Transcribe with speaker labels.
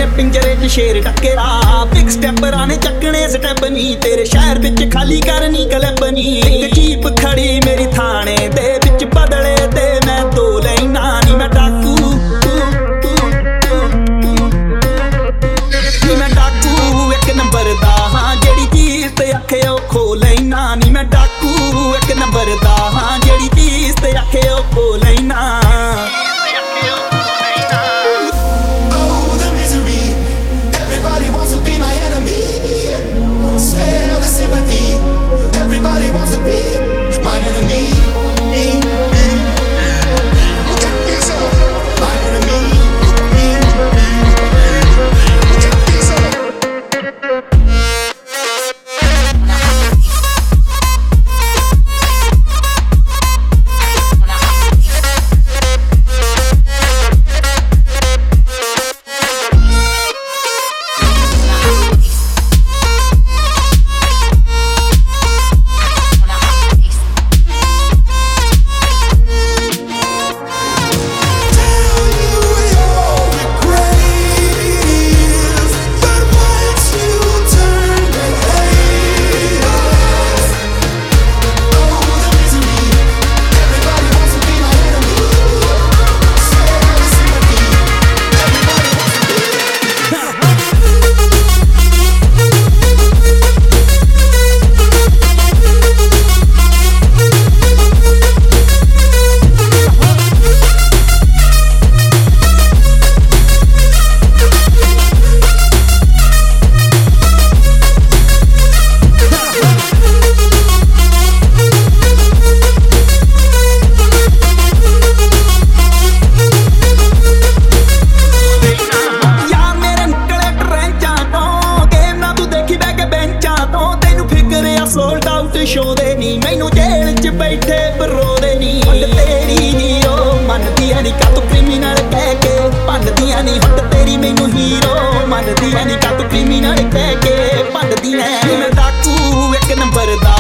Speaker 1: पिंजरे च शेर टक्केरा बिग स्टैपरां ने चक्कने स्टैप नी तेरे शहर बिच खाली करनी क्लब नी इक जीप खड़ी मेरी थाने दे बिच बदले ते मैं दो लैना नी मैं डाकू मैं डाकू एक नंबर दा हां जेड़ी चीज ते आखे ओ खो लैना नी मैं डाकू एक नंबर दा हां जेड़ी चीज ते आखे ओ खो लैना
Speaker 2: Everybody wants to be my enemy. Look at yourself, my enemy. Look at yourself. Sold out show दे नी मैनू जेल च बैठे बरोदे नी हट तेरी हीरो मनदियां नी का तू क्रिमिनल कह के भंनदियां नी हट तेरी मैनू हीरो मनदियां नी का तू क्रिमिनल कह के भंनदियां मैं डाकू एक नंबर दा